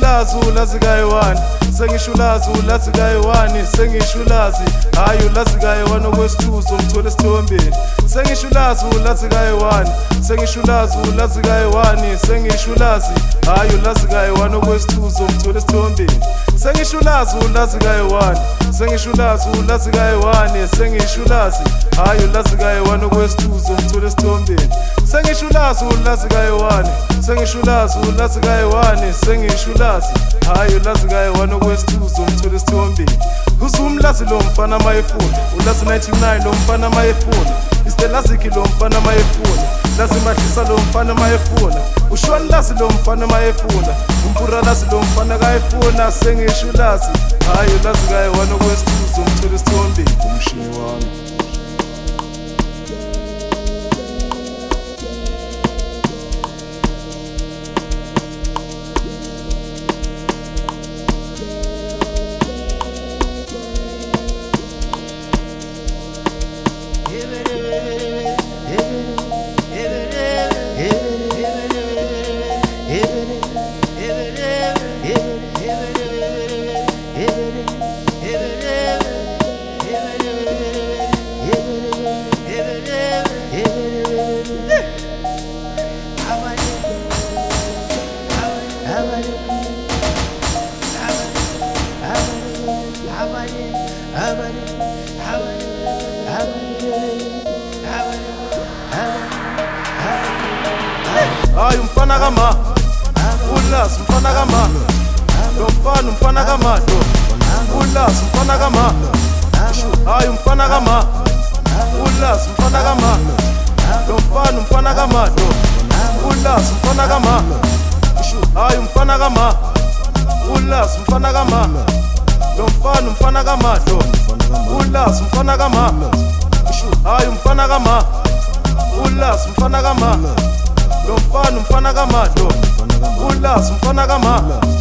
ulazi ulazi kayi-1 sengisho ulazi ulazi kayi-1 sengisho ulazi hayi ulazi kayi-1 okwesithuzo umthole esithombeni sengisho ulazi ulazi kayi-1 sengisho ulazi ulazi kayi-1 sengisho ulazi hayi ulazi kayi-1 okwesithuzo umthole esithombeni sengisho ulazi ulazi kayi-1 sengisho ulazi ulazi kayi-1 sengisho ulazi hayi ulazi kayi-1 okwesithuzo umthole esithombeni sengisho ulazi ulazi kayi-1 sengisho ulazi ulazi kayi-1 sengisho ulazi hayi ulazi kayi-1 okwesithuzo umthole esithombeni uzumlazi lo mfana mayefuna ulazi 99 lo mfana mayefuna istelaziki lo mfana mayefuna lazi madlisa lo mfana mayefuna ushwani lazi lo mfana mayefuna umpura lazi lo mfana kayefuna sengisho ulazi hayi ulazi kayi-1 okwesithuzo umthole esithombeni umshini wami. Hayi umfana kama ulazi umfana kama lo mfana umfana kama lo ulazi umfana kama hayi umfana kama ulazi umfana kama lo mfana umfana kama lo ulazi umfana kama hayi umfana kama ulazi umfana kama lo mfana umfana kama lo ulazi umfana kama hayi umfana kama ulazi umfana kama lo mfana umfana kama lo ulazi umfana kama